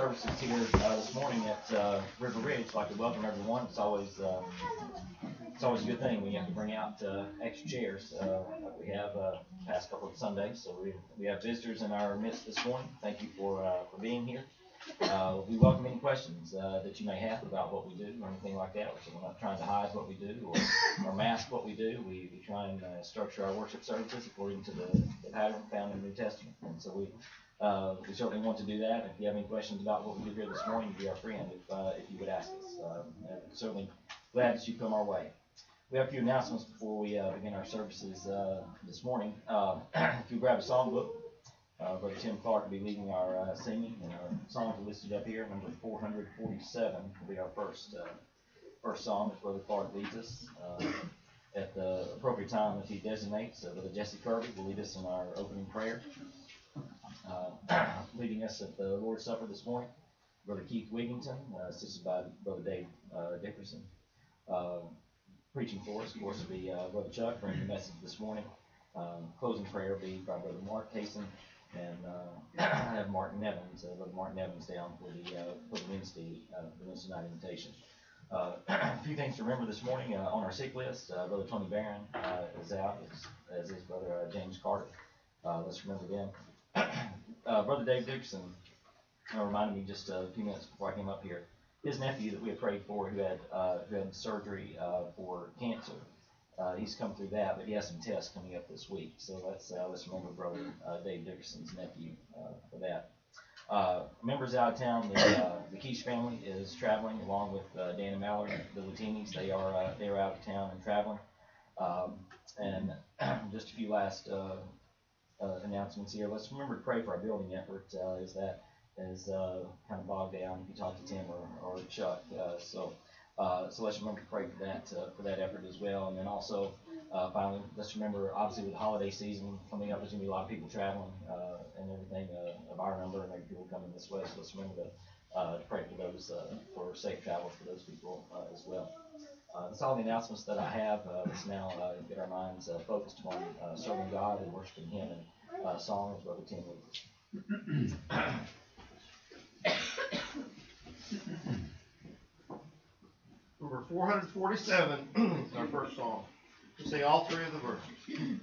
services here this morning at River Ridge. I'd like to welcome everyone. It's always a good thing when you have to bring out extra chairs like we have past couple of Sundays. So we have visitors in our midst this morning. Thank you for being here. We welcome any questions that you may have about what we do or anything like that. So we're not trying to hide what we do or mask what we do. We try and structure our worship services according to the pattern found in the New Testament. And so we certainly want to do that. If you have any questions about what we do here this morning, you'd be our friend if you would ask us. Certainly glad that you come our way. We have a few announcements before we begin our services this morning. If you grab a songbook, Brother Tim Clark will be leading our singing, and our songs are listed up here. Number 447 will be our first song as Brother Clark leads us. At the appropriate time, if he designates, Brother Jesse Kirby will lead us in our opening prayer. Leading us at the Lord's Supper this morning, Brother Keith Wigington, assisted by Brother Dave Dickerson. Preaching for us, of course, will be Brother Chuck bringing the message this morning. Closing prayer will be by Brother Mark Cason, and I have Martin Evans, Brother Martin Evans down for the Wednesday night invitation. A few things to remember this morning on our sick list. Brother Tony Barron is out, as is Brother James Carter. Let's remember them. Brother Dave Dixon reminded me just a few minutes before I came up here. His nephew that we had prayed for, who had surgery for cancer, he's come through that, but he has some tests coming up this week. So let's remember Brother Dave Dickerson's nephew for that. Members out of town, the Keish family is traveling along with Dan and Mallory, the Latinis. They are out of town and traveling. And just a few last announcements here. Let's remember to pray for our building effort. Is that is kind of bogged down if you talk to Tim or Chuck. So let's remember to pray for that effort as well. And then also, finally, let's remember, obviously, with the holiday season coming up, there's going to be a lot of people traveling and everything of our number, and maybe people coming this way. So let's remember to pray for those, for safe travels for those people as well. That's all the announcements that I have. Let's now get our minds focused on serving God and worshiping Him in song as Brother Tim leads. Number 447 is our first song. We'll say all three of the verses.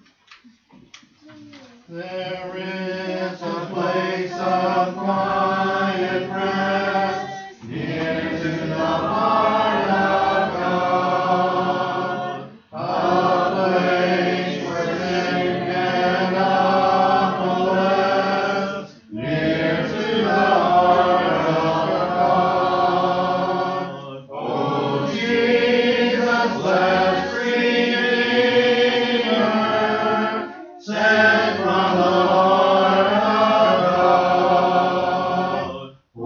There is a place of quiet rest near to the heart of God, a place where sin cannot molest, near to the heart of God. Oh, Jesus, blessed Redeemer, sent from the heart of God.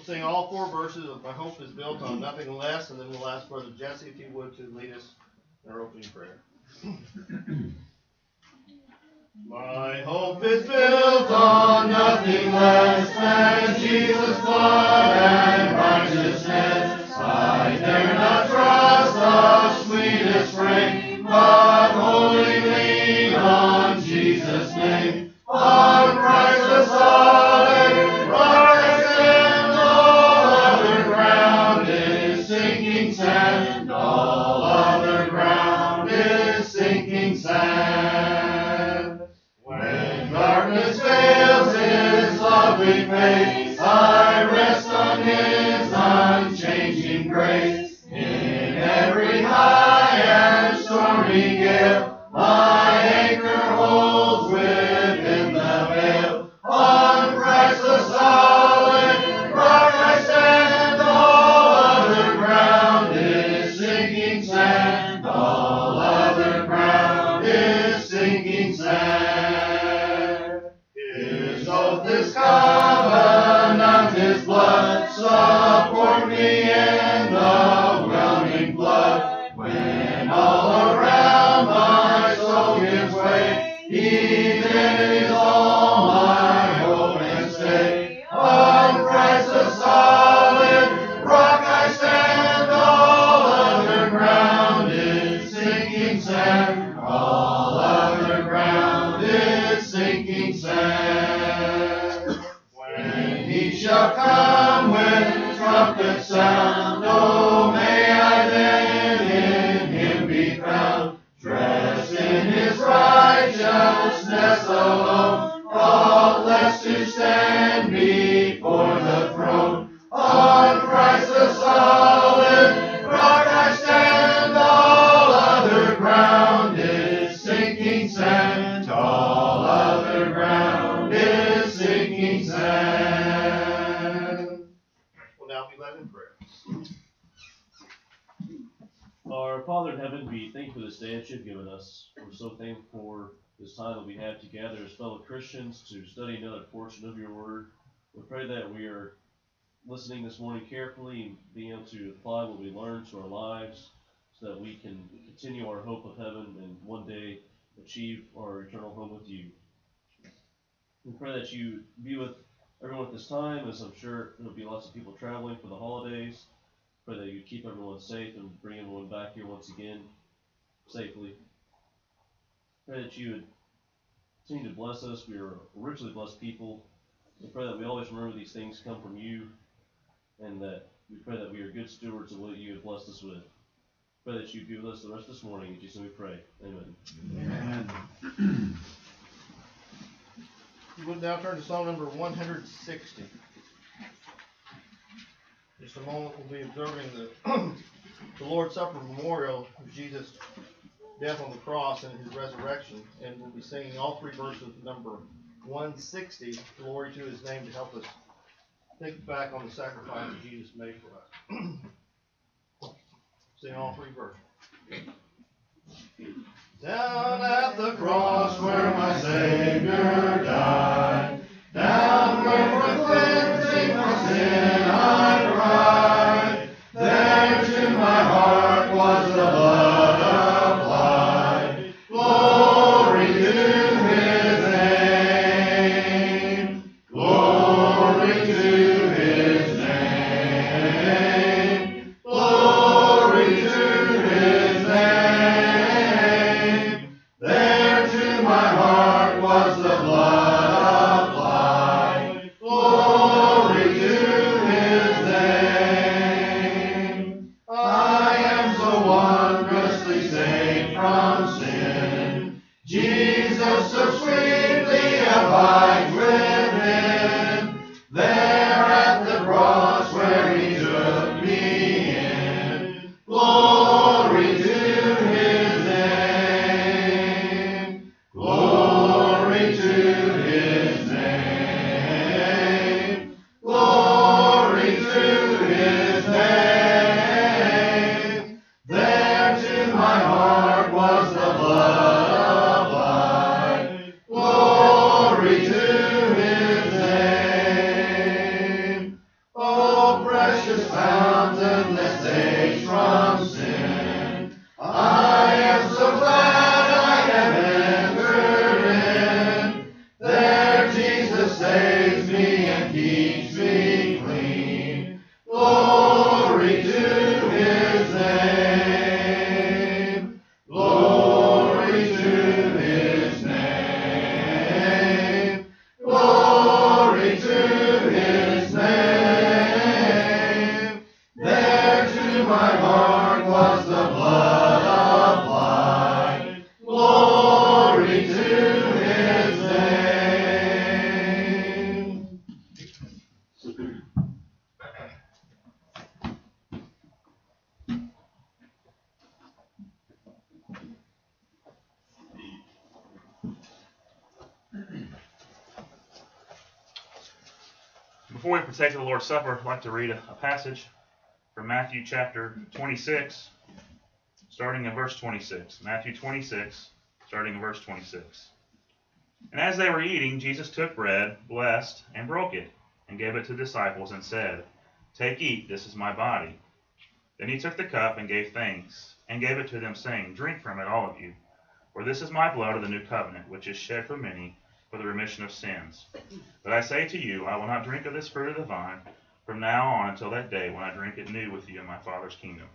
sing all 4 verses of My Hope is Built on Nothing Less, and then we'll ask Brother Jesse, if he would, to lead us in our opening prayer. My hope is built on nothing less than Jesus' blood and righteousness. I dare not trust the sweetest frame, but wholly lean on Jesus' name. On Christ the solid rock I stand, all other ground is sinking sand, all other ground is sinking sand. When darkness veils His lovely face, I rest on His unchanging grace. In every high and stormy gale, my anchor holds within the veil. On Christ the solid rock I stand, all other ground is sinking sand, all other ground is sinking sand. His oath, His covenant, His blood, support me in the whelming flood. When all around my soul gives way, He then is all my hope and stay. On Christ the solid rock I stand, all other ground is sinking sand, all other ground is sinking sand. When He shall come with trumpet sound, oh, may I then in Him be found, dressed in His righteousness alone, faultless to stand before the throne. On Christ the solid rock I stand, all other ground is sinking sand, all other ground is sinking sand. We'll now be led in prayer. Our Father in heaven, we thank you for this day that you've given us. We're so thankful for this time that we have together as fellow Christians to study another portion of your word. We pray that we are listening this morning carefully and being able to apply what we learn to our lives so that we can continue our hope of heaven and one day achieve our eternal home with you. We pray that you be with everyone at this time, as I'm sure there'll be lots of people traveling for the holidays. Pray that you keep everyone safe and bring everyone back here once again safely. Pray that you would continue to bless us. We are a richly blessed people. We pray that we always remember these things come from you, and that we pray that we are good stewards of what you have blessed us with. Pray that you be with us the rest of this morning. In Jesus' name we pray. Amen. Amen. We will now turn to Psalm number 160. Just a moment, we'll be observing the Lord's Supper memorial of Jesus' death on the cross and His resurrection, and we'll be singing all 3 verses of number 160, Glory to His name, to help us think back on the sacrifice that Jesus made for us. Sing all 3 verses. Down at the cross where my Savior died, down where for cleansing from sin I cried, there to my heart was the blood applied. Glory to His name, glory to His name, glory to His name. There to my heart was the blood applied. Glory keeps me clean. Glory to his name. Glory to his name. Glory to his name. There to my heart was the blood of life. Glory to his name. Before we partake of the Lord's Supper, I'd like to read a passage from Matthew chapter 26, starting in verse 26. Matthew 26, starting in verse 26. And as they were eating, Jesus took bread, blessed, and broke it, and gave it to the disciples, and said, Take, eat, this is my body. Then he took the cup and gave thanks, and gave it to them, saying, Drink from it, all of you, for this is my blood of the new covenant, which is shed for many for the remission of sins. But I say to you, I will not drink of this fruit of the vine from now on until that day when I drink it new with you in my Father's kingdom.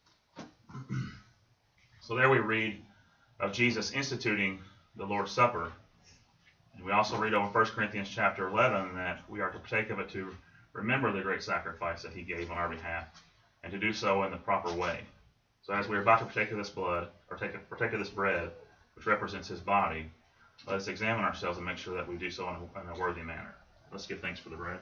So there we read of Jesus instituting the Lord's Supper. And we also read over 1 Corinthians chapter 11 that we are to partake of it to remember the great sacrifice that he gave on our behalf, and to do so in the proper way. So as we are about to partake of this blood, or partake of this bread, which represents his body, let us examine ourselves and make sure that we do so in a worthy manner. Let's give thanks for the bread.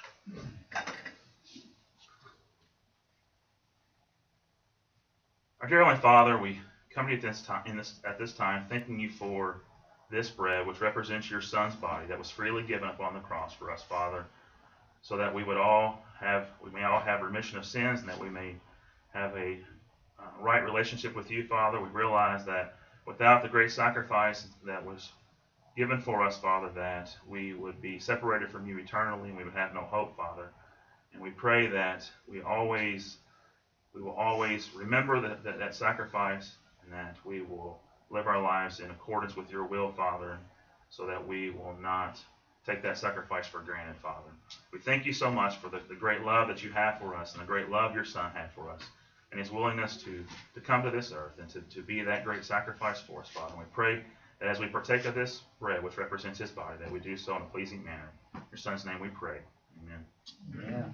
Our dear Heavenly Father, we come to you at this time, thanking you for this bread, which represents your Son's body that was freely given upon the cross for us, Father, so that we may all have remission of sins, and that we may have a right relationship with you, Father. We realize that without the great sacrifice that was given for us, Father, that we would be separated from you eternally, and we would have no hope, Father. And we pray that we will always remember that sacrifice, and that we will live our lives in accordance with your will, Father, so that we will not take that sacrifice for granted, Father. We thank you so much for the great love that you have for us, and the great love your Son had for us, and his willingness to come to this earth and to be that great sacrifice for us, Father. And we pray that as we partake of this bread, which represents his body, that we do so in a pleasing manner. In your Son's name we pray. Amen. Yeah.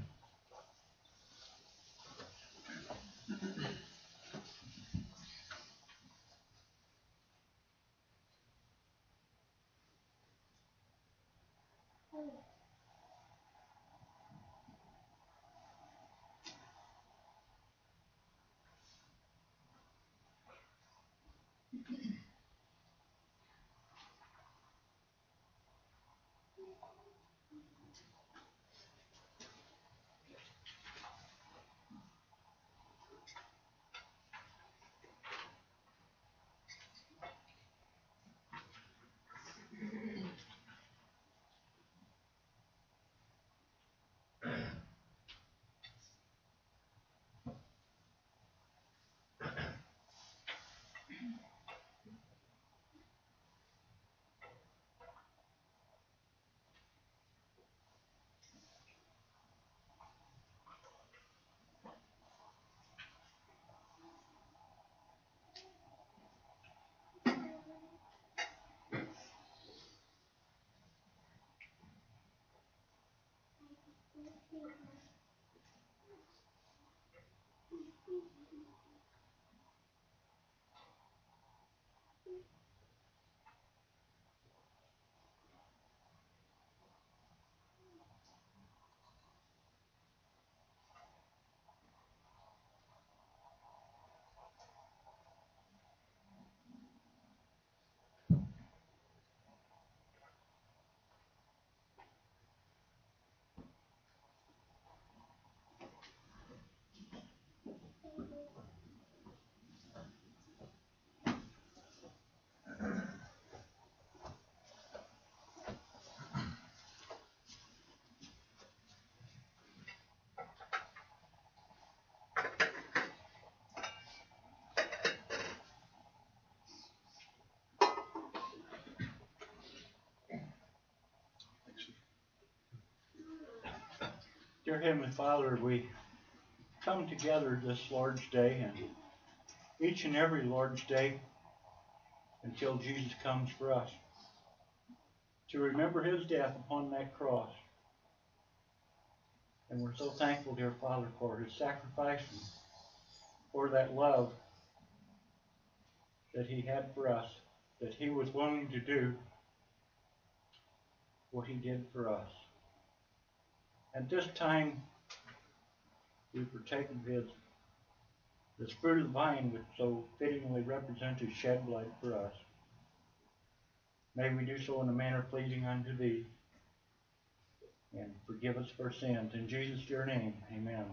Dear Heavenly Father, we come together this Lord's Day, and each and every Lord's Day until Jesus comes for us, to remember his death upon that cross. And we're so thankful, dear Father, for his sacrifice and for that love that he had for us, that he was willing to do what he did for us. At this time, we partake of this fruit of the vine, which so fittingly represents his shed blood for us. May we do so in a manner pleasing unto thee, and forgive us for sins. In Jesus' dear name, amen.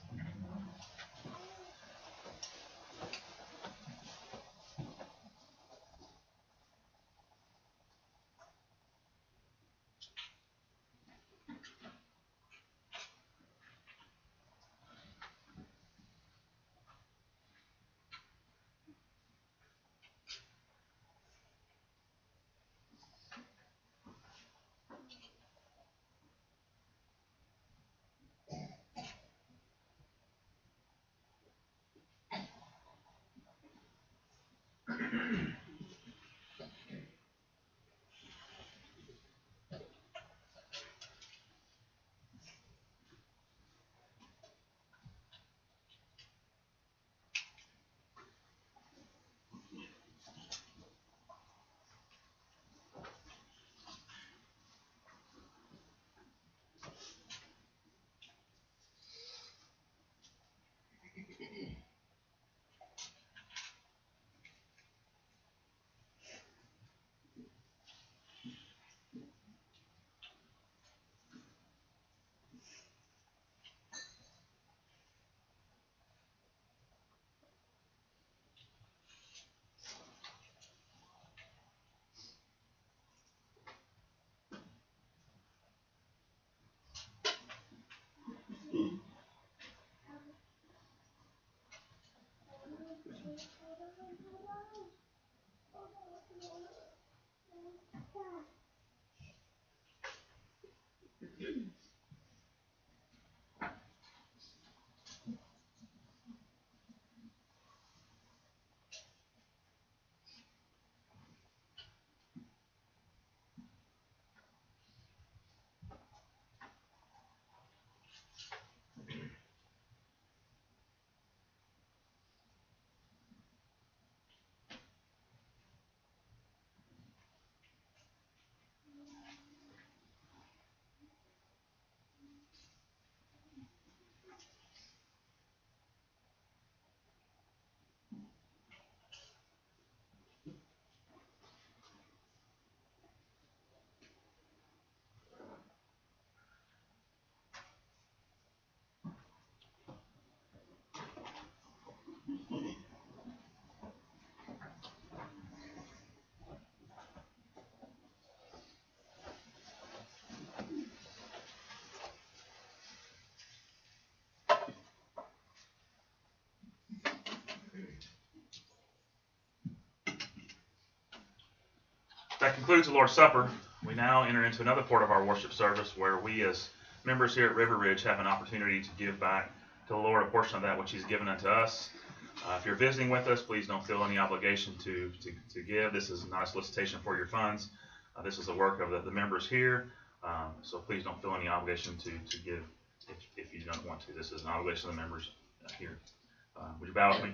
That concludes the Lord's Supper. We now enter into another part of our worship service where we as members here at River Ridge have an opportunity to give back to the Lord a portion of that which he's given unto us. If you're visiting with us, please don't feel any obligation to give. This is not a solicitation for your funds. This is the work of the members here. So please don't feel any obligation to give if you don't want to. This is an obligation of the members here. Would you bow with me?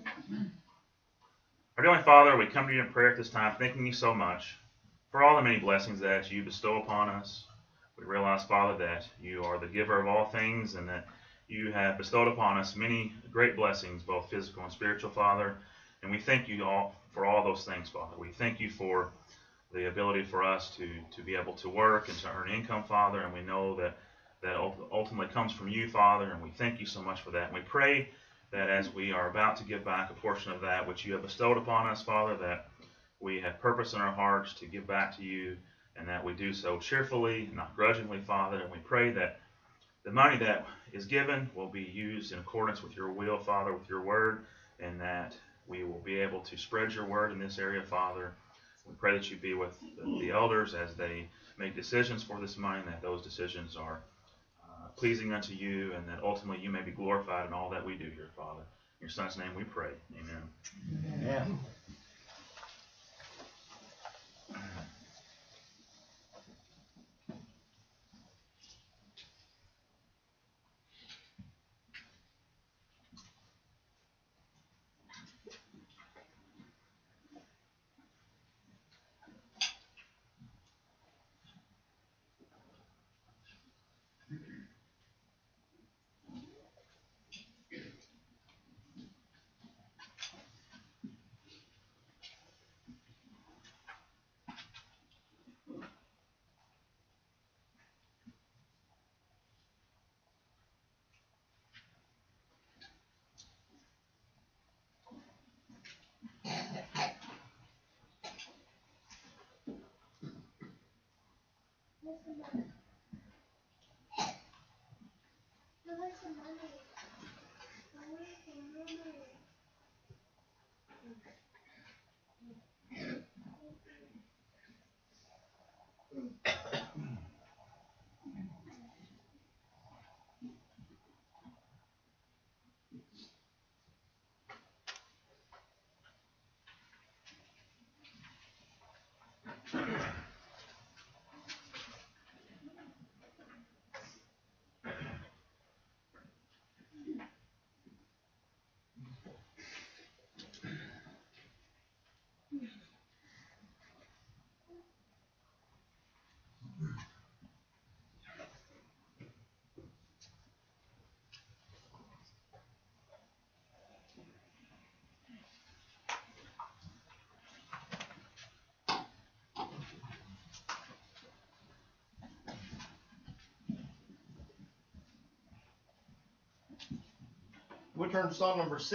Our Heavenly Father, we come to you in prayer at this time, thanking you so much for all the many blessings that you bestow upon us. We realize, Father, that you are the giver of all things and that you have bestowed upon us many great blessings, both physical and spiritual, Father. And we thank you all for all those things, Father. We thank you for the ability for us to be able to work and to earn income, Father. And we know that ultimately comes from you, Father. And we thank you so much for that. And we pray that as we are about to give back a portion of that which you have bestowed upon us, Father, that we have purpose in our hearts to give back to you, and that we do so cheerfully, not grudgingly, Father. And we pray that the money that is given will be used in accordance with your will, Father, with your word, and that we will be able to spread your word in this area, Father. We pray that you be with the elders as they make decisions for this money, and that those decisions are pleasing unto you, and that ultimately you may be glorified in all that we do here, Father. In your Son's name we pray. Amen. Yeah. We turn to Psalm number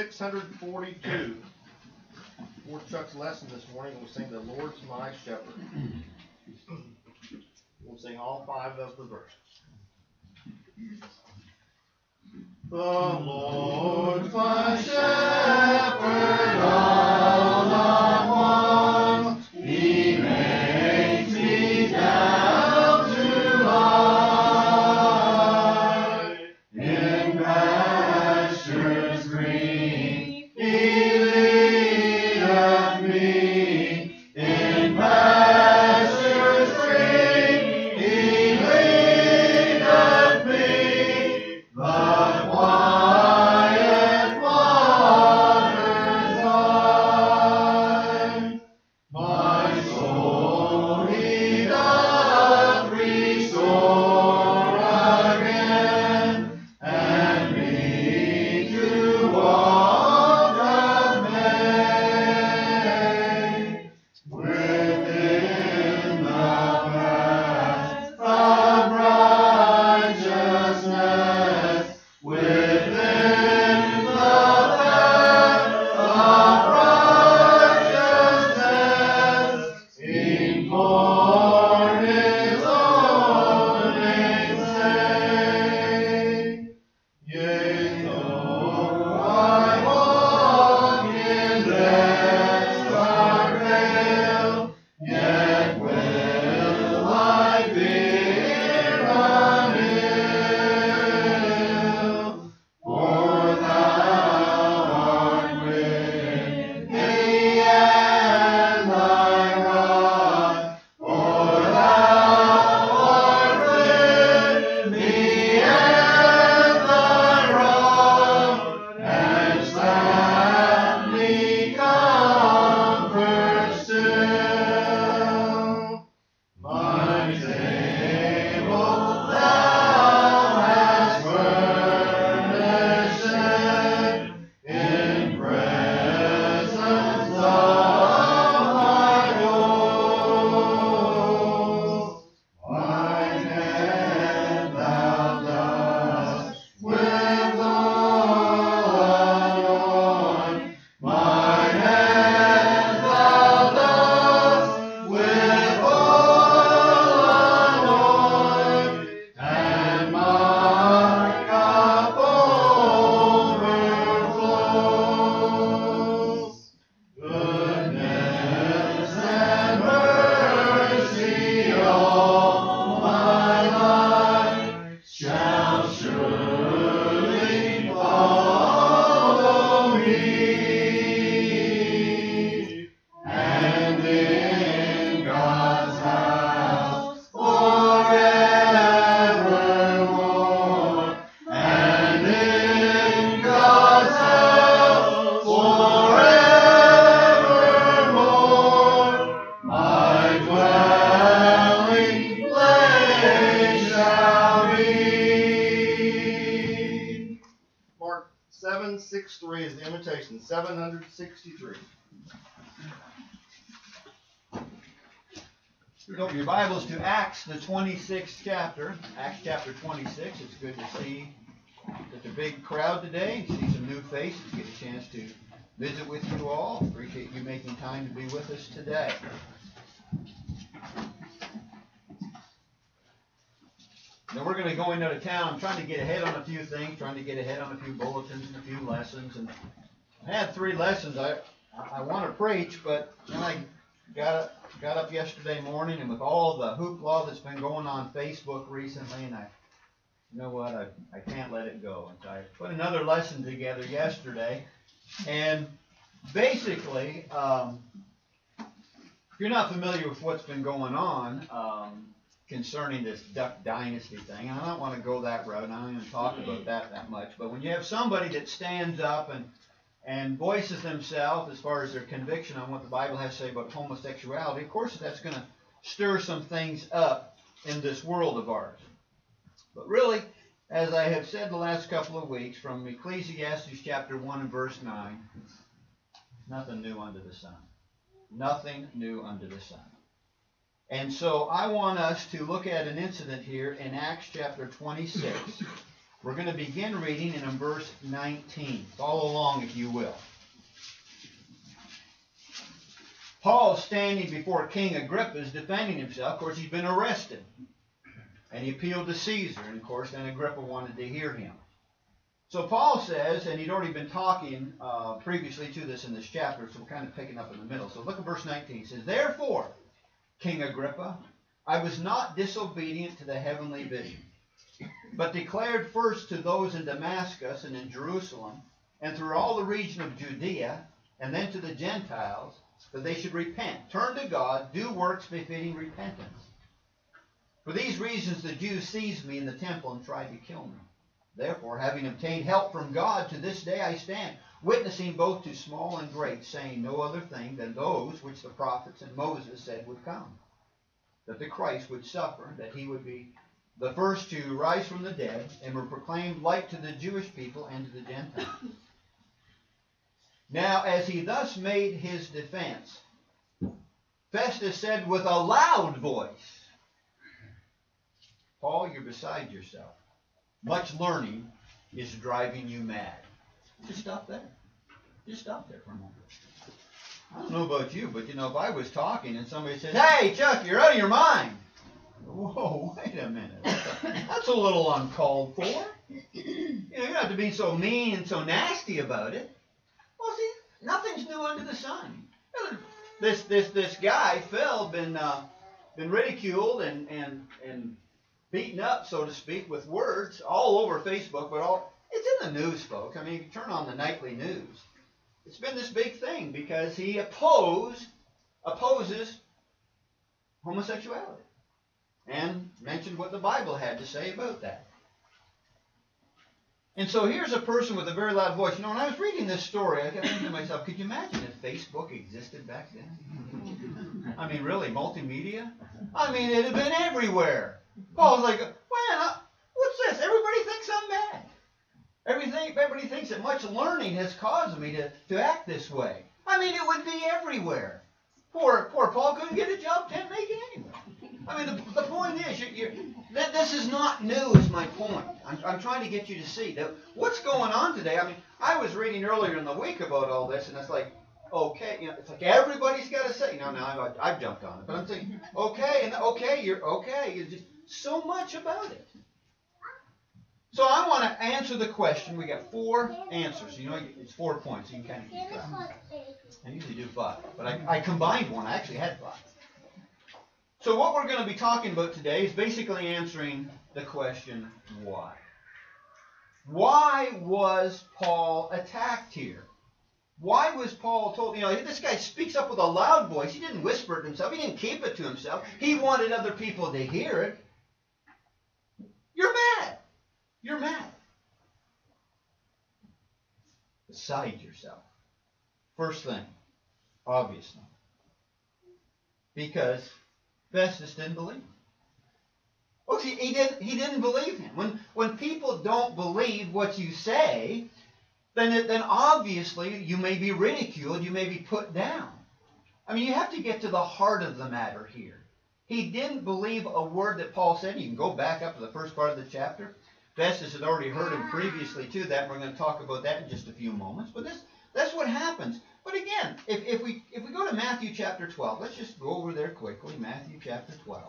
642. For Chuck's lesson this morning, we'll sing "The Lord's My Shepherd." We'll sing all 5 of the verses. The Lord's my shepherd, all I want. He makes me down to lie in pastures green. He leadeth me in pastures green. He leadeth me by quiet waters. surely follow me, and in God's house forevermore, and in God's house forevermore, my dwelling place shall be. Mark 7:63 is the invitation. 763. Open your Bibles to Acts, the 26th chapter. Acts chapter 26. It's good to see such a big crowd today. See some new faces. Get a chance to visit with you all. Appreciate you making time to be with us today. Now we're going to go into town. I'm trying to get ahead on a few things, trying to get ahead on a few bulletins and a few lessons. And I had 3 lessons I want to preach, but then I got up yesterday morning, and with all the hoopla that's been going on Facebook recently, and you know what, I can't let it go. And so I put another lesson together yesterday, and basically, if you're not familiar with what's been going on concerning this Duck Dynasty thing, and I don't want to go that road, and I don't even talk about that much, but when you have somebody that stands up and voices themselves as far as their conviction on what the Bible has to say about homosexuality, of course that's going to stir some things up in this world of ours. But really, as I have said the last couple of weeks, from Ecclesiastes chapter 1 and verse 9, nothing new under the sun. Nothing new under the sun. And so I want us to look at an incident here in Acts chapter 26. We're going to begin reading in verse 19. Follow along if you will. Paul is standing before King Agrippa, is defending himself. Of course, he's been arrested. And he appealed to Caesar. And of course, then Agrippa wanted to hear him. So Paul says, and he'd already been talking previously to this in this chapter, so we're kind of picking up in the middle. So look at verse 19. It says, "Therefore, King Agrippa, I was not disobedient to the heavenly vision, but declared first to those in Damascus and in Jerusalem, and through all the region of Judea, and then to the Gentiles, that they should repent, turn to God, do works befitting repentance. For these reasons the Jews seized me in the temple and tried to kill me. Therefore, having obtained help from God, to this day I stand, witnessing both to small and great, saying no other thing than those which the prophets and Moses said would come, that the Christ would suffer, that he would be the first to rise from the dead, and would proclaim light to the Jewish people and to the Gentiles." Now, as he thus made his defense, Festus said with a loud voice, "Paul, you're beside yourself. Much learning is driving you mad." Just stop there. Just stop there for a moment. I don't know about you, but if I was talking and somebody said, "Hey, Chuck, you're out of your mind." Whoa, wait a minute. That's a little uncalled for. You don't have to be so mean and so nasty about it. Well, see, nothing's new under the sun. This guy, Phil, been ridiculed and beaten up, so to speak, with words all over Facebook, but it's in the news, folks. I mean, if you turn on the nightly news, it's been this big thing because he opposes homosexuality and mentioned what the Bible had to say about that. And so here's a person with a very loud voice. When I was reading this story, I kept thinking to myself, could you imagine if Facebook existed back then? I mean, really, multimedia? I mean, it'd have been everywhere. Paul's like, what's this? Everybody thinks I'm mad. Everybody thinks that much learning has caused me to act this way. I mean, it would be everywhere. Poor Paul couldn't get a job tent making anyway. I mean, the point is, this is not new, is my point. I'm trying to get you to see that what's going on today. I mean, I was reading earlier in the week about all this, and it's like, okay, it's like everybody's got to say. Now I've jumped on it, but I'm saying, you're just so much about it. So I want to answer the question. We got 4 answers. It's 4 points. You can kind of keep track. I usually do 5, but I combined one. I actually had 5. So what we're going to be talking about today is basically answering the question, why? Why was Paul attacked here? Why was Paul told, this guy speaks up with a loud voice. He didn't whisper it to himself. He didn't keep it to himself. He wanted other people to hear it. You're mad. You're mad. Beside yourself. First thing, obviously. Because Festus didn't believe him. Well, he didn't believe him. When people don't believe what you say, then obviously you may be ridiculed, you may be put down. I mean, you have to get to the heart of the matter here. He didn't believe a word that Paul said. You can go back up to the first part of the chapter. Festus had already heard him previously to that, and we're going to talk about that in just a few moments. But that's what happens. But again, if we go to Matthew chapter 12, let's just go over there quickly. Matthew chapter 12.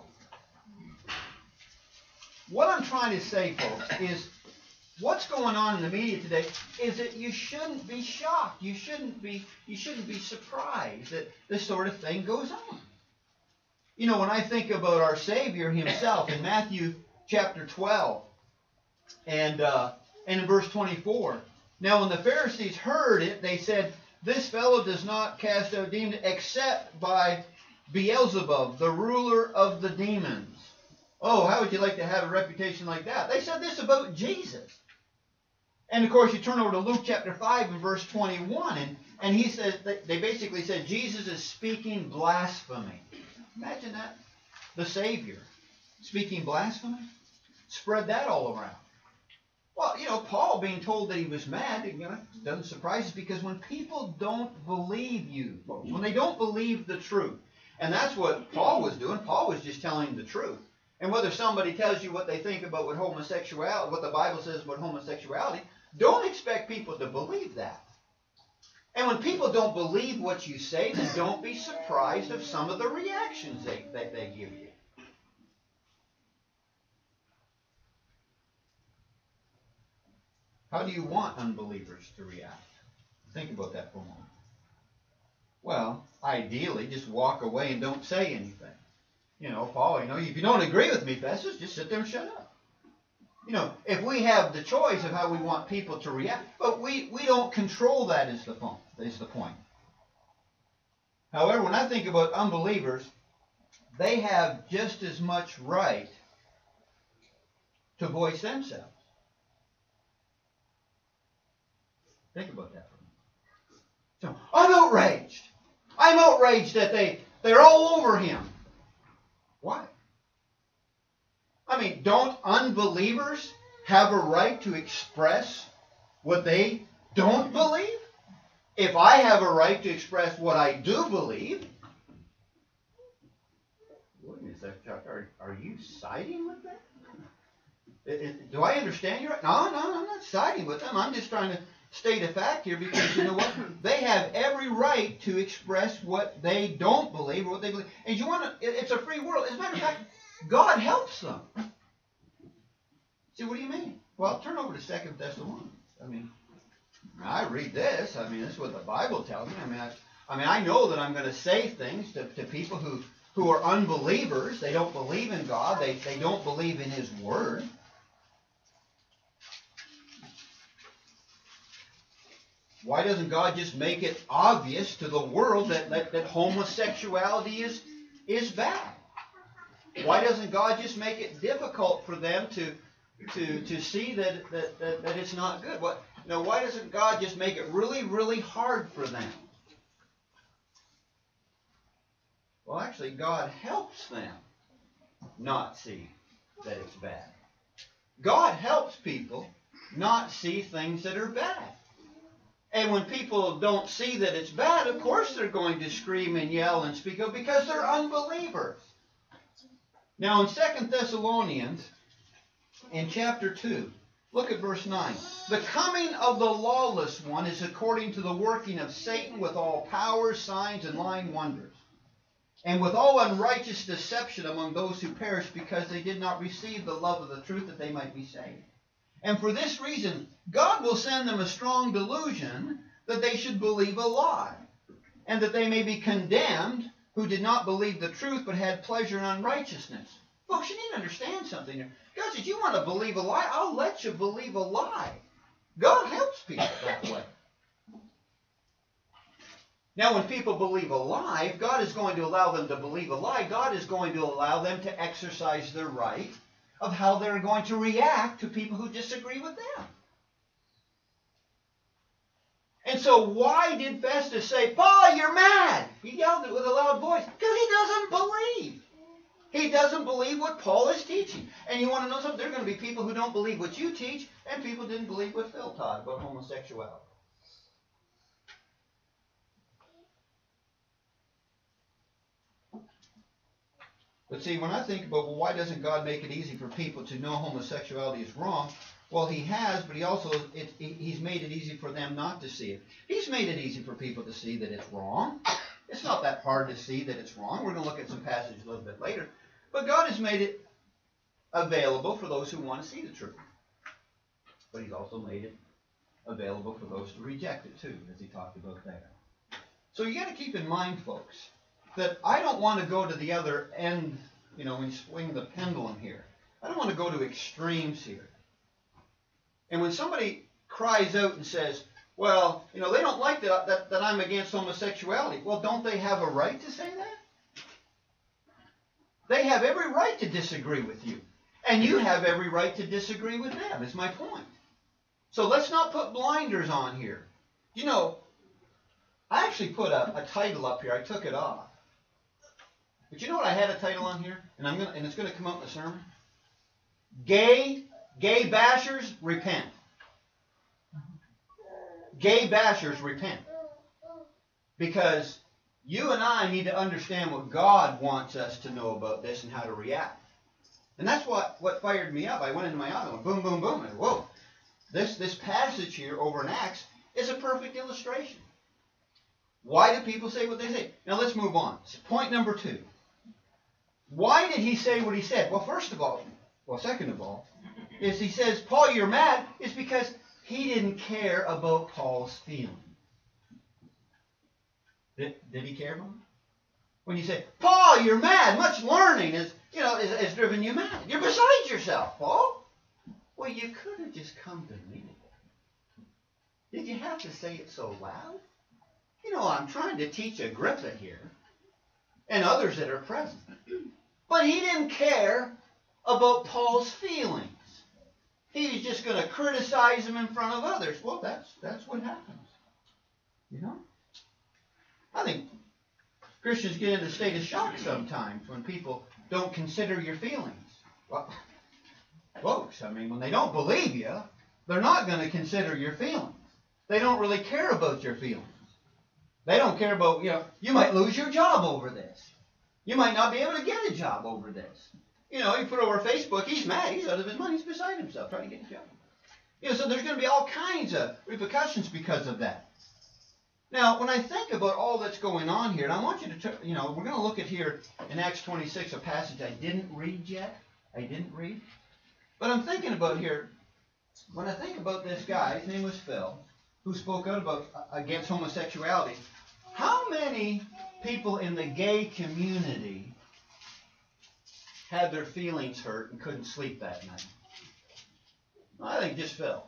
What I'm trying to say, folks, is what's going on in the media today is that you shouldn't be shocked. You shouldn't be surprised that this sort of thing goes on. When I think about our Savior himself in Matthew chapter 12 and in verse 24. Now when the Pharisees heard it, they said, "This fellow does not cast out demons except by Beelzebub, the ruler of the demons." Oh, how would you like to have a reputation like that? They said this about Jesus. And of course, you turn over to Luke chapter 5 and verse 21, and he says, they basically said Jesus is speaking blasphemy. Imagine that. The Savior speaking blasphemy. Spread that all around. Well, Paul being told that he was mad, it doesn't surprise us, because when people don't believe you, folks, when they don't believe the truth, and that's what Paul was doing. Paul was just telling the truth. And whether somebody tells you what they think about what homosexuality, what the Bible says about homosexuality, don't expect people to believe that. And when people don't believe what you say, then don't be surprised of some of the reactions that they give you. How do you want unbelievers to react? Think about that for a moment. Well, ideally, just walk away and don't say anything. Paul, if you don't agree with me, Festus, just sit there and shut up. If we have the choice of how we want people to react, but we don't control that is the point. However, when I think about unbelievers, they have just as much right to voice themselves. Think about that for a minute. So, I'm outraged. I'm outraged that they're all over him. Why? I mean, don't unbelievers have a right to express what they don't believe? If I have a right to express what I do believe, wait a minute, Chuck, are you siding with that? Do I understand you right? No, I'm not siding with them. I'm just trying to state a fact here, because you know what? They have every right to express what they don't believe or what they believe. And it's a free world. As a matter of fact, God helps them. See, what do you mean? Well, turn over to 2 Thessalonians. I read this. This is what the Bible tells me. I know that I'm going to say things to people who are unbelievers. They don't believe in God. They don't believe in His Word. Why doesn't God just make it obvious to the world that homosexuality is bad? Why doesn't God just make it difficult for them to see that it's not good? Why doesn't God just make it really, really hard for them? Well, actually, God helps them not see that it's bad. God helps people not see things that are bad. And when people don't see that it's bad, of course they're going to scream and yell and speak up, because they're unbelievers. Now in 2 Thessalonians, in chapter 2, look at verse 9. The coming of the lawless one is according to the working of Satan with all powers, signs, and lying wonders, and with all unrighteous deception among those who perish, because they did not receive the love of the truth that they might be saved. And for this reason, God will send them a strong delusion that they should believe a lie, and that they may be condemned who did not believe the truth but had pleasure in unrighteousness. Folks, you need to understand something here. God says, you want to believe a lie? I'll let you believe a lie. God helps people that way. Now, when people believe a lie, if God is going to allow them to believe a lie, God is going to allow them to exercise their right of how they're going to react to people who disagree with them. And so why did Festus say, Paul, you're mad? He yelled it with a loud voice. Because he doesn't believe. He doesn't believe what Paul is teaching. And you want to know something? There are going to be people who don't believe what you teach, and people didn't believe what Phil taught about homosexuality. But see, when I think about, well, why doesn't God make it easy for people to know homosexuality is wrong? Well, he has, but he also, he's made it easy for them not to see it. He's made it easy for people to see that it's wrong. It's not that hard to see that it's wrong. We're going to look at some passages a little bit later. But God has made it available for those who want to see the truth. But he's also made it available for those to reject it too, as he talked about there. So you got to keep in mind, folks, that I don't want to go to the other end, you know, when you swing the pendulum here. I don't want to go to extremes here. And when somebody cries out and says, well, you know, they don't like that I'm against homosexuality. Well, don't they have a right to say that? They have every right to disagree with you. And you have every right to disagree with them, is my point. So let's not put blinders on here. You know, I actually put a title up here. I took it off. But you know what I had a title on here? And it's going to come out in the sermon? Gay bashers, repent. Gay bashers, repent. Because you and I need to understand what God wants us to know about this and how to react. And that's what fired me up. I went into my office and went boom, boom, boom. And whoa, this passage here over in Acts is a perfect illustration. Why do people say what they say? Now let's move on. Point number 2. Why did he say what he said? Well, second of all, is he says, Paul, you're mad, is because he didn't care about Paul's feelings. Did he care about him? When you say, Paul, you're mad, much learning has driven you mad. You're beside yourself, Paul. Well, you could have just come to me. Did you have to say it so loud? You know, I'm trying to teach Agrippa here and others that are present. But he didn't care about Paul's feelings. He was just going to criticize him in front of others. Well, that's what happens. You know? I think Christians get in a state of shock sometimes when people don't consider your feelings. Well, folks, I mean, when they don't believe you, they're not going to consider your feelings. They don't really care about your feelings. They don't care about, you might lose your job over this. You might not be able to get a job over this. You put over Facebook, he's mad, he's out of his mind, he's beside himself trying to get a job. So there's going to be all kinds of repercussions because of that. Now, when I think about all that's going on here, and I want you to, we're going to look at here in Acts 26, a passage I didn't read yet. But I'm thinking about here, when I think about this guy, his name was Phil, who spoke out against homosexuality. How many people in the gay community had their feelings hurt and couldn't sleep that night? Well, I think just Phil.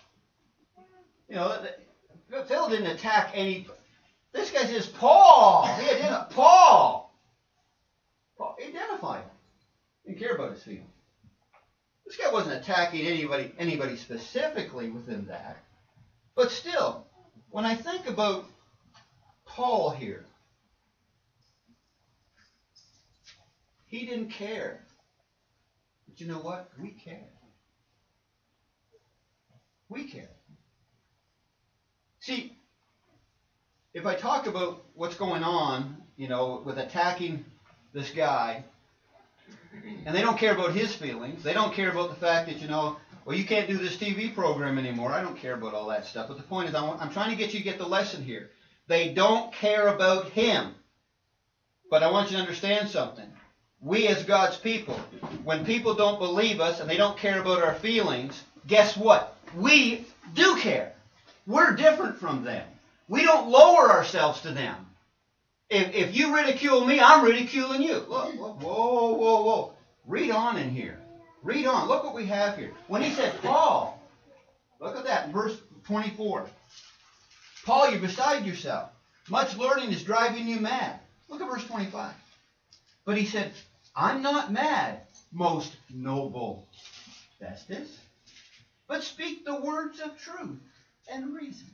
Phil didn't attack any. This guy says Paul. He identified Paul. He identified him. Didn't care about his feelings. This guy wasn't attacking anybody specifically within that. But still, when I think about Paul here, he didn't care. But you know what? We care. We care. See, if I talk about what's going on, with attacking this guy, and they don't care about his feelings, they don't care about the fact that, well, you can't do this TV program anymore. I don't care about all that stuff. But the point is, I'm trying to get you to get the lesson here. They don't care about him. But I want you to understand something. We as God's people, when people don't believe us and they don't care about our feelings, guess what? We do care. We're different from them. We don't lower ourselves to them. If you ridicule me, I'm ridiculing you. Look, whoa. Read on in here. Read on. Look what we have here. When he said, Paul, look at that. that in verse 24. Paul, you're beside yourself. Much learning is driving you mad. Look at verse 25. But he said, I'm not mad, most noble Festus, but speak the words of truth and reason.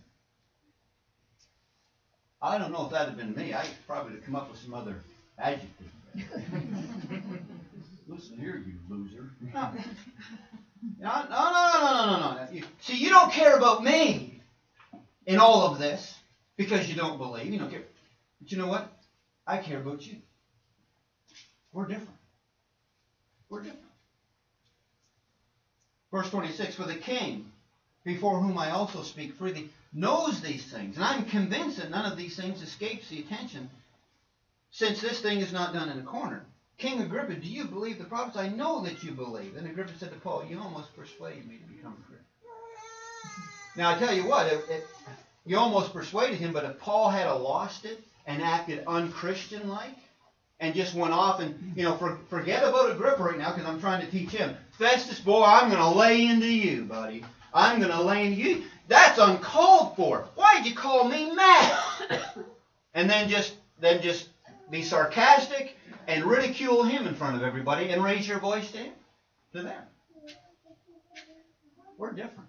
I don't know if that had been me. I probably would have come up with some other adjective. Listen here, you loser. No. See, you don't care about me in all of this because you don't believe. You don't care. But you know what? I care about you. We're different. We're different. Verse 26, for the king, before whom I also speak freely, knows these things. And I'm convinced that none of these things escapes the attention, since this thing is not done in a corner. King Agrippa, do you believe the prophets? I know that you believe. And Agrippa said to Paul, you almost persuaded me to become a Christian. Now, I tell you what, you almost persuaded him, but if Paul had lost it and acted unchristian-like, and just went off and, forget about Agrippa right now because I'm trying to teach him. Festus, boy, I'm going to lay into you, buddy. I'm going to lay into you. That's uncalled for. Why did you call me mad? And then just be sarcastic and ridicule him in front of everybody and raise your voice to them. We're different.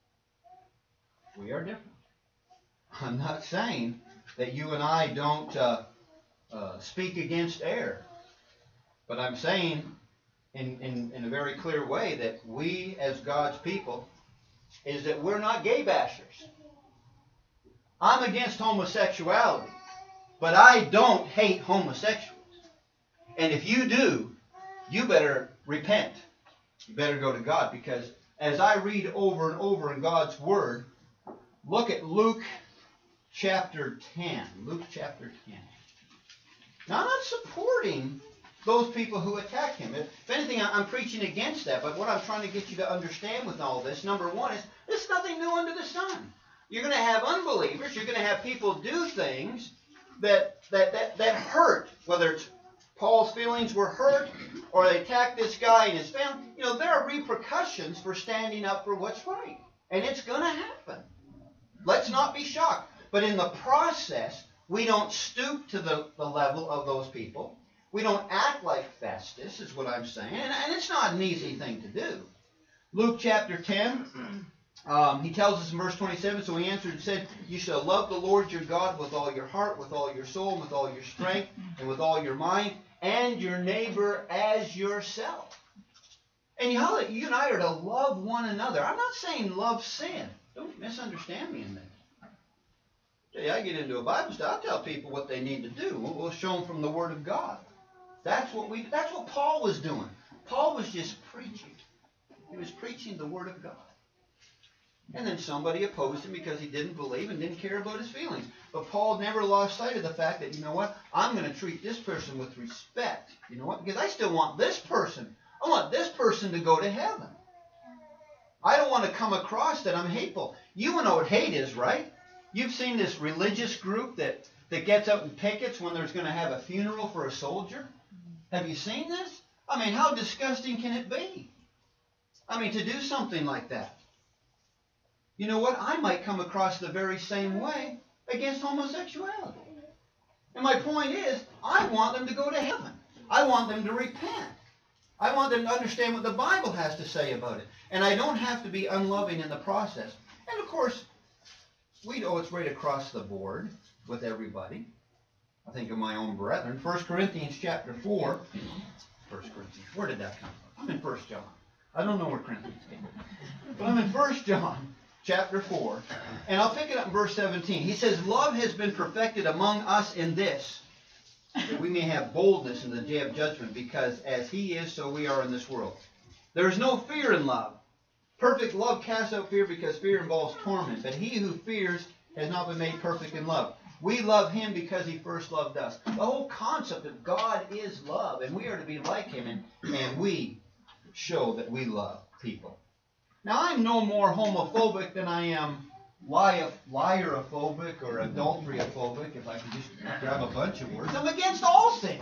We are different. I'm not saying that you and I don't speak against error, but I'm saying in a very clear way that we as God's people is that we're not gay bashers. I'm against homosexuality, but I don't hate homosexuals. And if you do, you better repent. You better go to God, because as I read over and over in God's Word, look at Luke chapter 10. Luke chapter 10. Now, I'm not supporting those people who attack him. If anything, I'm preaching against that. But what I'm trying to get you to understand with all this, number one, is there's nothing new under the sun. You're going to have unbelievers. You're going to have people do things that hurt, whether it's Paul's feelings were hurt or they attacked this guy and his family. There are repercussions for standing up for what's right. And it's going to happen. Let's not be shocked. But in the process, we don't stoop to the level of those people. We don't act like Festus, is what I'm saying. And it's not an easy thing to do. Luke chapter 10, he tells us in verse 27, so he answered and said, you shall love the Lord your God with all your heart, with all your soul, with all your strength, and with all your mind, and your neighbor as yourself. And you and I are to love one another. I'm not saying love sin. Don't misunderstand me in this. I get into a Bible study. I'll tell people what they need to do. We'll show them from the Word of God. That's what Paul was doing. Paul was just preaching. He was preaching the Word of God. And then somebody opposed him because he didn't believe and didn't care about his feelings. But Paul never lost sight of the fact that, you know what, I'm going to treat this person with respect. You know what? Because I still want this person. I want this person to go to heaven. I don't want to come across that I'm hateful. You know what hate is, right? You've seen this religious group that gets out and pickets when there's going to have a funeral for a soldier. Have you seen this? I mean, how disgusting can it be? I mean, to do something like that. You know what? I might come across the very same way against homosexuality. And my point is, I want them to go to heaven. I want them to repent. I want them to understand what the Bible has to say about it. And I don't have to be unloving in the process. And of course, we know it's right across the board with everybody. I think of my own brethren. 1 Corinthians chapter 4. 1 Corinthians. Where did that come from? I'm in 1 John. I don't know where Corinthians came from. But I'm in 1 John chapter 4. And I'll pick it up in verse 17. He says, love has been perfected among us in this, that we may have boldness in the day of judgment, because as he is, so we are in this world. There is no fear in love. Perfect love casts out fear, because fear involves torment. But he who fears has not been made perfect in love. We love him because he first loved us. The whole concept of God is love, and we are to be like him, and we show that we love people. Now, I'm no more homophobic than I am liarophobic or adulteryophobic, if I could just grab a bunch of words. I'm against all sin.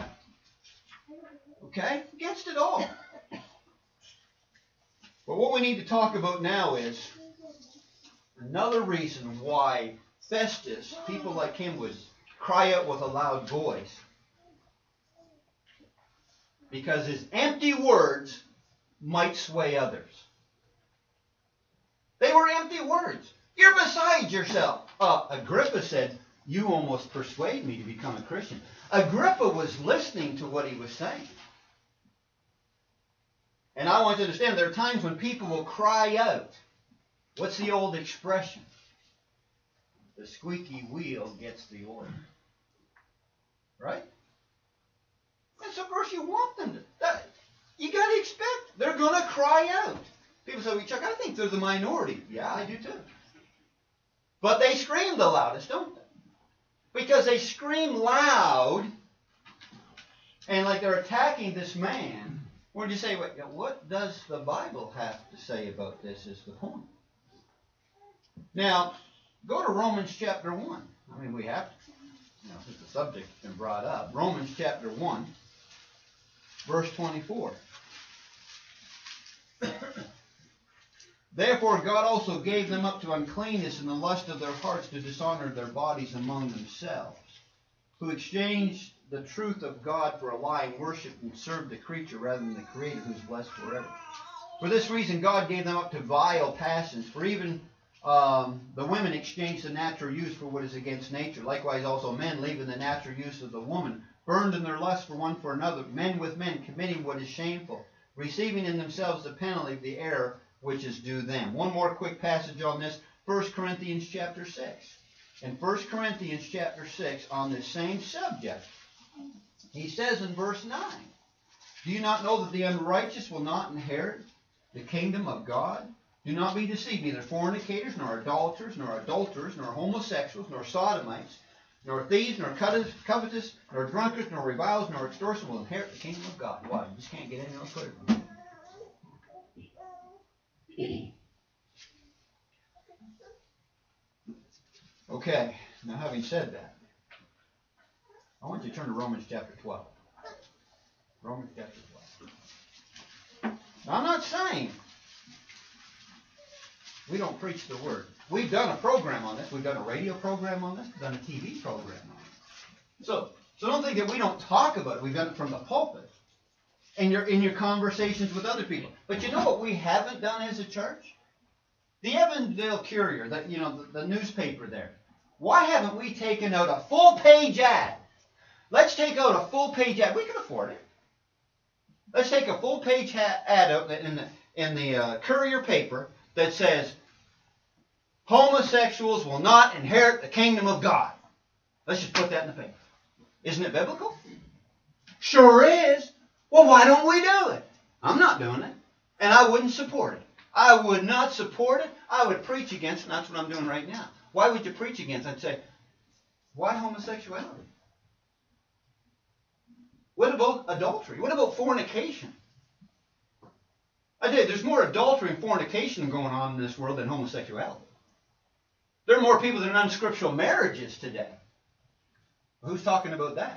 Okay? Against it all. But what we need to talk about now is another reason why Festus, people like him, would cry out with a loud voice. Because his empty words might sway others. They were empty words. You're beside yourself. Agrippa said, you almost persuade me to become a Christian. Agrippa was listening to what he was saying. And I want you to understand, there are times when people will cry out. What's the old expression? The squeaky wheel gets the oil. Right? And so, of course, you want them to. You got to expect they're going to cry out. People say, well, Chuck, I think they're the minority. Yeah, I do too. But they scream the loudest, don't they? Because they scream loud, and like they're attacking this man. Where do you say, wait, what does the Bible have to say about this is the point. Now, go to Romans chapter 1. I mean, we have to, since the subject's been brought up. Romans chapter 1, verse 24. Therefore God also gave them up to uncleanness in the lust of their hearts to dishonor their bodies among themselves, who exchanged the truth of God for a lie and worshipped and served the creature rather than the Creator, who is blessed forever. For this reason God gave them up to vile passions, for even the women exchanged the natural use for what is against nature. Likewise also men, leaving the natural use of the woman, burned in their lust for one for another, men with men, committing what is shameful, receiving in themselves the penalty of the error which is due them. One more quick passage on this, 1 Corinthians chapter 6. In 1 Corinthians chapter 6, on this same subject, he says in verse 9, do you not know that the unrighteous will not inherit the kingdom of God? Do not be deceived, neither fornicators, nor idolaters, nor adulterers, nor homosexuals, nor sodomites, nor thieves, nor covetous, nor drunkards, nor revilers, nor extortioners will inherit the kingdom of God. Why? You just can't get any else put it. Okay, now having said that, I want you to turn to Romans chapter 12. Romans chapter 12. Now, I'm not saying we don't preach the Word. We've done a program on this. We've done a radio program on this. We've done a TV program on it. So don't think that we don't talk about it. We've done it from the pulpit. In your conversations with other people. But you know what we haven't done as a church? The Evandale Courier, the newspaper there. Why haven't we taken out a full-page ad? Let's take out a full-page ad. We can afford it. Let's take a full-page ad out in the Courier paper that says, homosexuals will not inherit the kingdom of God. Let's just put that in the paper. Isn't it biblical? Sure is. Well, why don't we do it? I'm not doing it. And I wouldn't support it. I would not support it. I would preach against it, and that's what I'm doing right now. Why would you preach against it? I'd say, why homosexuality? What about adultery? What about fornication? I tell you, there's more adultery and fornication going on in this world than homosexuality. There are more people that are in unscriptural marriages today. Who's talking about that?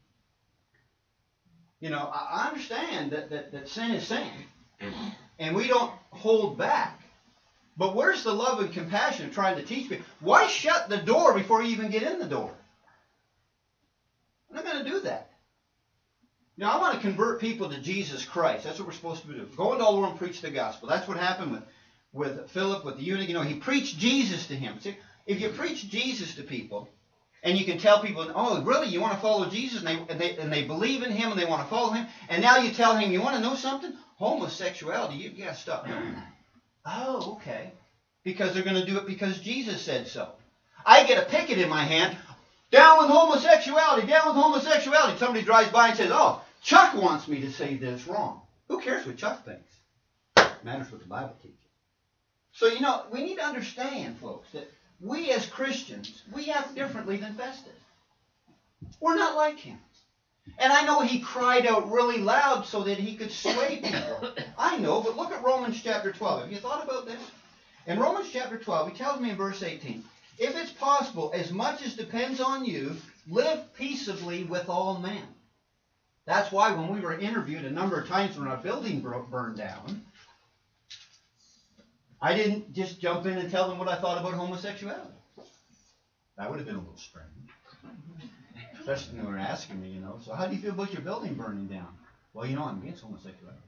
I understand that sin is sin. And we don't hold back. But where's the love and compassion of trying to teach people? Why shut the door before you even get in the door? I'm not going to do that. I want to convert people to Jesus Christ. That's what we're supposed to do. Go into all the world and preach the gospel. That's what happened with Philip, with the eunuch. He preached Jesus to him. See, if you preach Jesus to people, and you can tell people, oh, really, you want to follow Jesus? And they believe in him and they want to follow him. And now you tell him, you want to know something? Homosexuality, you've got to stop doing that. Oh, okay. Because they're going to do it because Jesus said so. I get a picket in my hand. Down with homosexuality, down with homosexuality. Somebody drives by and says, oh, Chuck wants me to say this wrong. Who cares what Chuck thinks? It matters what the Bible teaches. So, we need to understand, folks, that we as Christians, we act differently than Festus. We're not like him. And I know he cried out really loud so that he could sway people. I know, but look at Romans chapter 12. Have you thought about this? In Romans chapter 12, he tells me in verse 18, if it's possible, as much as depends on you, live peaceably with all men. That's why when we were interviewed a number of times when our building burned down, I didn't just jump in and tell them what I thought about homosexuality. That would have been a little strange. Especially when they were asking me, so how do you feel about your building burning down? Well, I'm against homosexuality.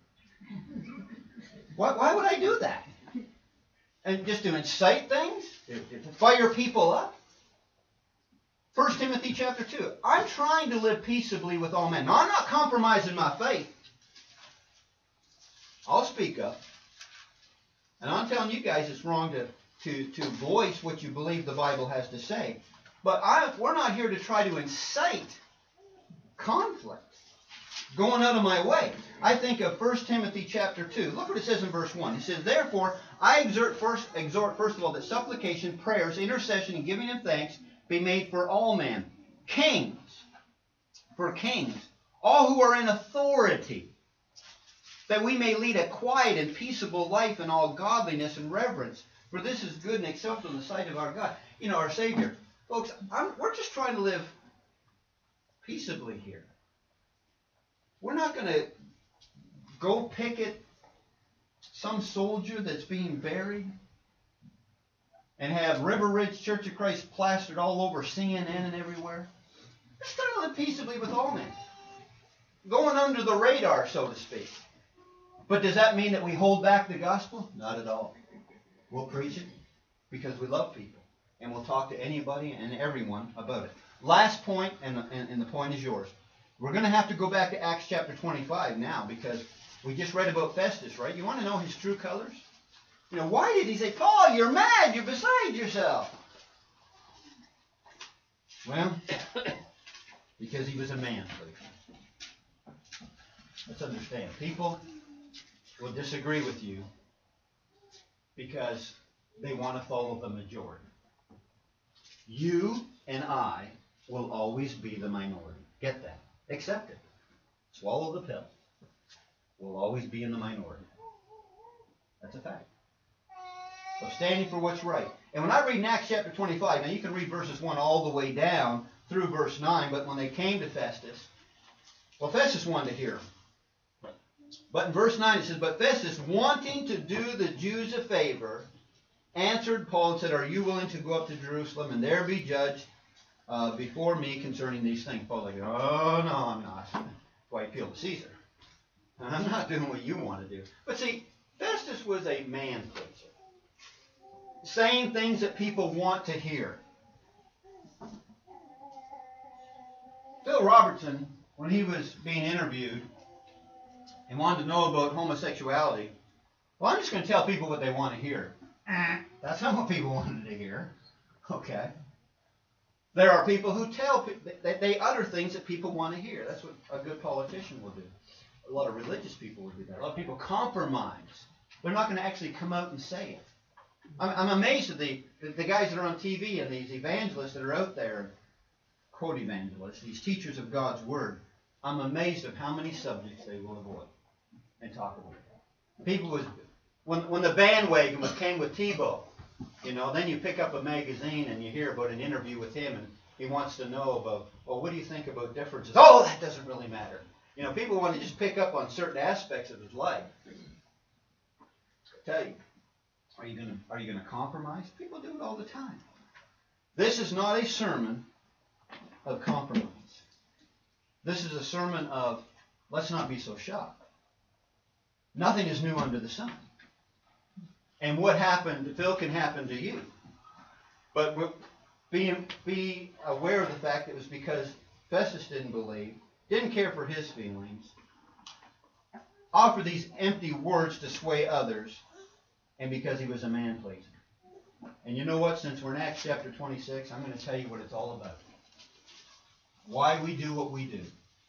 Why would I do that? And just to incite things? To fire people up? 1 Timothy chapter 2. I'm trying to live peaceably with all men. Now, I'm not compromising my faith. I'll speak up. And I'm telling you guys it's wrong to voice what you believe the Bible has to say. But we're not here to try to incite conflict. Going out of my way. I think of 1 Timothy chapter 2. Look what it says in verse 1. It says, Therefore, I exhort first of all that supplication, prayers, intercession, and giving of thanks be made for all men. Kings. For kings. All who are in authority. That we may lead a quiet and peaceable life in all godliness and reverence. For this is good and acceptable in the sight of our God. Our Savior. Folks, we're just trying to live peaceably here. We're not going to go picket some soldier that's being buried and have River Ridge Church of Christ plastered all over CNN and everywhere. We're just trying to live peaceably with all men. Going under the radar, so to speak. But does that mean that we hold back the gospel? Not at all. We'll preach it because we love people. And we'll talk to anybody and everyone about it. Last point, and the point is yours. We're going to have to go back to Acts chapter 25 now because we just read about Festus, right? You want to know his true colors? Why did he say, Paul, you're mad, you're beside yourself? Well, because he was a man. Let's understand. People will disagree with you because they want to follow the majority. You and I will always be the minority. Get that. Accept it. Swallow the pill. We'll always be in the minority. That's a fact. So standing for what's right. And when I read in Acts chapter 25, now you can read verses 1 all the way down through verse 9, but when they came to Festus, well, Festus wanted to hear him. But in verse 9 it says, But Festus, wanting to do the Jews a favor, answered Paul and said, Are you willing to go up to Jerusalem and there be judged before me concerning these things? Paul's like, Oh, no, I'm not. That's why I appeal to Caesar. I'm not doing what you want to do. But see, Festus was a man pleaser. Saying things that people want to hear. Phil Robertson, when he was being interviewed and wanted to know about homosexuality, well, I'm just going to tell people what they want to hear. That's not what people wanted to hear. Okay. There are people who they utter things that people want to hear. That's what a good politician will do. A lot of religious people will do that. A lot of people compromise. They're not going to actually come out and say it. I'm amazed at the guys that are on TV and these evangelists that are out there, quote evangelists, these teachers of God's Word. I'm amazed at how many subjects they will avoid and talk about. People when the bandwagon came with Tebow, then you pick up a magazine and you hear about an interview with him and he wants to know about, well, what do you think about differences? Oh, that doesn't really matter. People want to just pick up on certain aspects of his life. I tell you, are you going to compromise? People do it all the time. This is not a sermon of compromise. This is a sermon of let's not be so shocked. Nothing is new under the sun. And what happened to Phil can happen to you. But be aware of the fact that it was because Festus didn't believe, didn't care for his feelings, offered these empty words to sway others, and because he was a man pleaser. And you know what? Since we're in Acts chapter 26, I'm going to tell you what it's all about. Why we do what we do.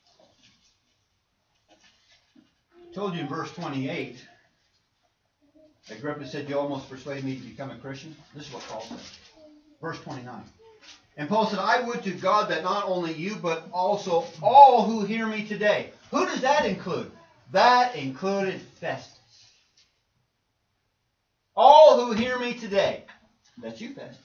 I told you in verse 28, Agrippa said, you almost persuaded me to become a Christian. This is what Paul said. Verse 29. And Paul said, I would to God that not only you, but also all who hear me today. Who does that include? That included Festus. All who hear me today, that's you, Festus,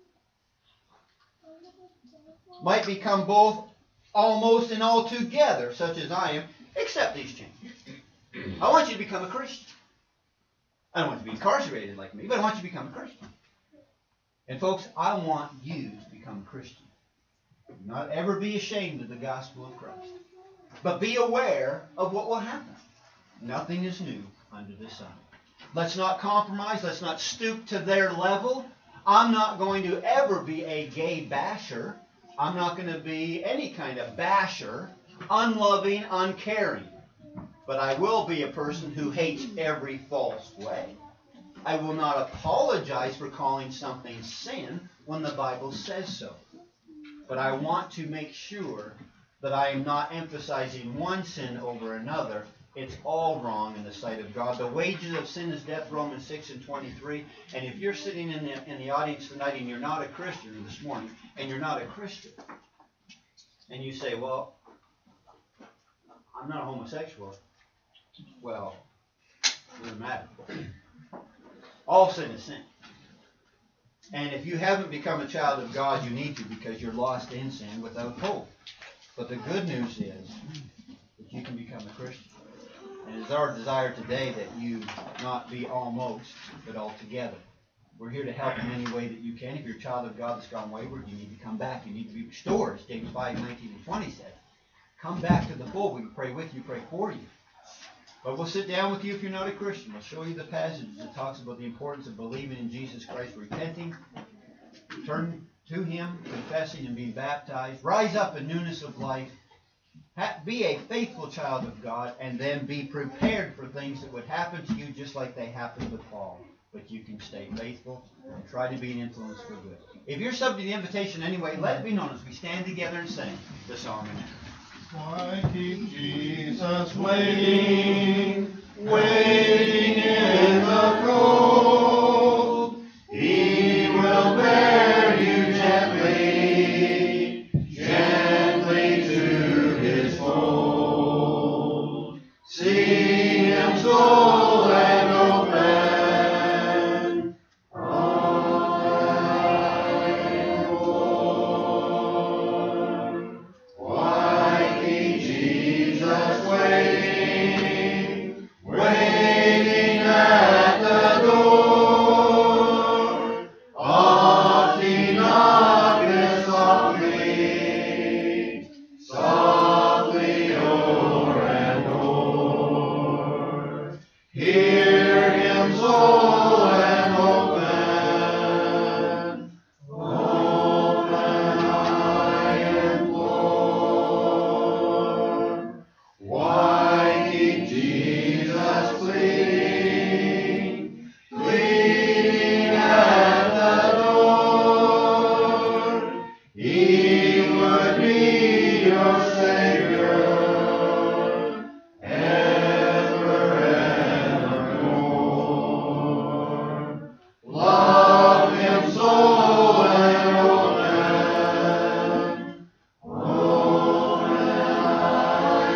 might become both almost and altogether such as I am, except these changes. I want you to become a Christian. I don't want you to be incarcerated like me, but I want you to become a Christian. And folks, I want you to become a Christian. Do not ever be ashamed of the gospel of Christ. But be aware of what will happen. Nothing is new under the sun. Let's not compromise. Let's not stoop to their level. I'm not going to ever be a gay basher. I'm not going to be any kind of basher, unloving, uncaring. But I will be a person who hates every false way. I will not apologize for calling something sin when the Bible says so. But I want to make sure that I am not emphasizing one sin over another. It's all wrong in the sight of God. The wages of sin is death, Romans 6:23. And if you're sitting in the audience tonight and you're not a Christian, or this morning, and you're not a Christian, and you say, well, I'm not a homosexual. Well, it doesn't matter. All sin is sin. And if you haven't become a child of God, you need to, because you're lost in sin without hope. But the good news is that you can become a Christian. And it's our desire today that you not be almost, but altogether. We're here to help in any way that you can. If you're a child of God that's gone wayward, you need to come back. You need to be restored, as James 5:19-20 says. Come back to the fold. We can pray with you, pray for you. But we'll sit down with you if you're not a Christian. We'll show you the passage that talks about the importance of believing in Jesus Christ, repenting, turn to Him, confessing and being baptized, rise up in newness of life, be a faithful child of God, and then be prepared for things that would happen to you just like they happened to Paul. But you can stay faithful and try to be an influence for good. If you're subject to the invitation anyway, let it be known as we stand together and sing the song and Why keep Jesus waiting, waiting in the cold? He will bear you gently, gently to His fold. See Him soul and open, open Lord. Why keep Jesus waiting, waiting at the door? Oft He knocketh softly, softly o'er and o'er. Hear Him soul and open, open I implore. Why keep Jesus pleading, pleading at the door? He would be your Savior evermore. Love Him soul and open, open I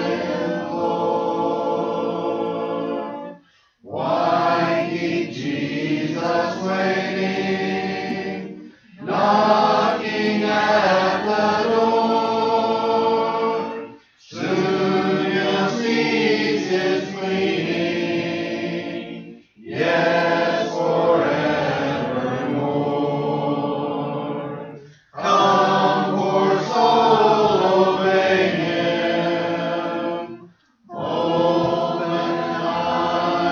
implore. Why keep Jesus waiting, knocking at the door? Soon you'll cease His pleading, yes, forevermore. Come, poor soul, obey Him, open I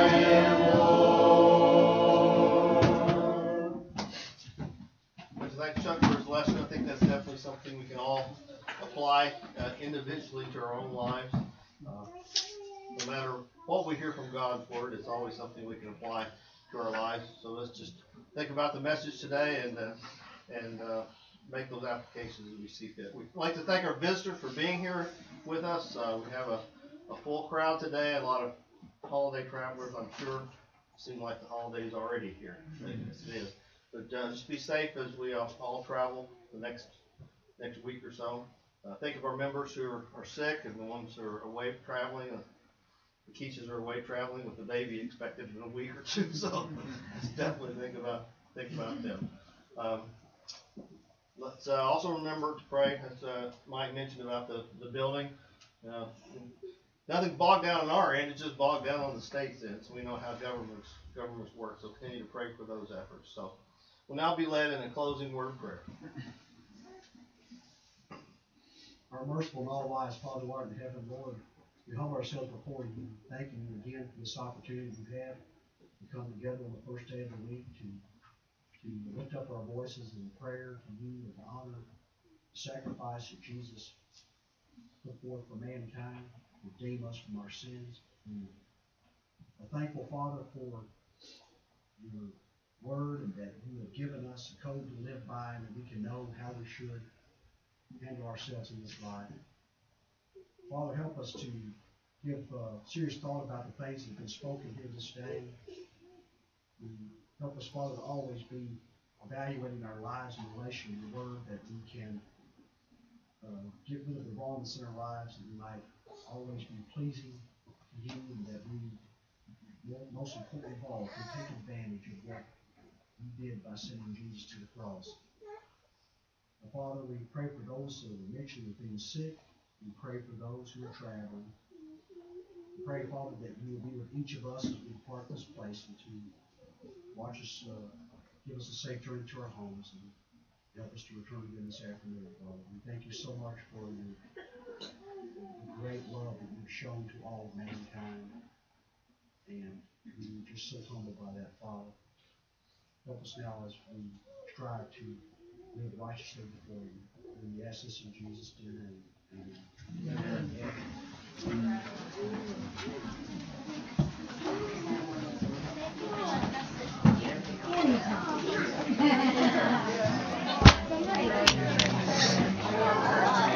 implore. Thank Chuck for his lesson. I think that's definitely something we can all apply individually to our own lives. No matter what we hear from God's Word, it's always something we can apply to our lives. So let's just think about the message today and make those applications as we see fit. We'd like to thank our visitors for being here with us. We have a full crowd today, a lot of holiday travelers, I'm sure. Seem like the holiday's already here. Yes, it is. But just be safe as we all travel the next week or so. Think of our members who are sick and the ones who are away traveling. The Keaches are away traveling with the baby expected in a week or two. So definitely think about them. Let's also remember to pray, as Mike mentioned about the building. nothing bogged down on our end, it's just bogged down on the state's end, so we know how governments work, so continue to pray for those efforts. So we'll now be led in a closing word of prayer. Our merciful and all-wise Father, who art in heaven, Lord, we humble ourselves before you, thanking you again for this opportunity we have to come together on the first day of the week to lift up our voices in prayer to you and to honor the sacrifice that Jesus put forth for mankind, to redeem us from our sins. And we're thankful, Father, for your word and that you have given us a code to live by and that we can know how we should handle ourselves in this life. Father, help us to give serious thought about the things that have been spoken here this day. Help us, Father, to always be evaluating our lives in relation to your word, that we can get rid of the wrongness in our lives, and we might always be pleasing to you, and that we, most important of all, can take advantage of what you did by sending Jesus to the cross. Father, we pray for those who are mentioned as being sick. We pray for those who are traveling. We pray, Father, that you will be with each of us as we depart this place and to watch us, give us a safe journey to our homes and help us to return again this afternoon, Father. We thank you so much for your great love that you've shown to all of mankind. And we're just so humbled by that, Father. Help us now as we strive to live righteously before you. And we ask this in Jesus' dear name.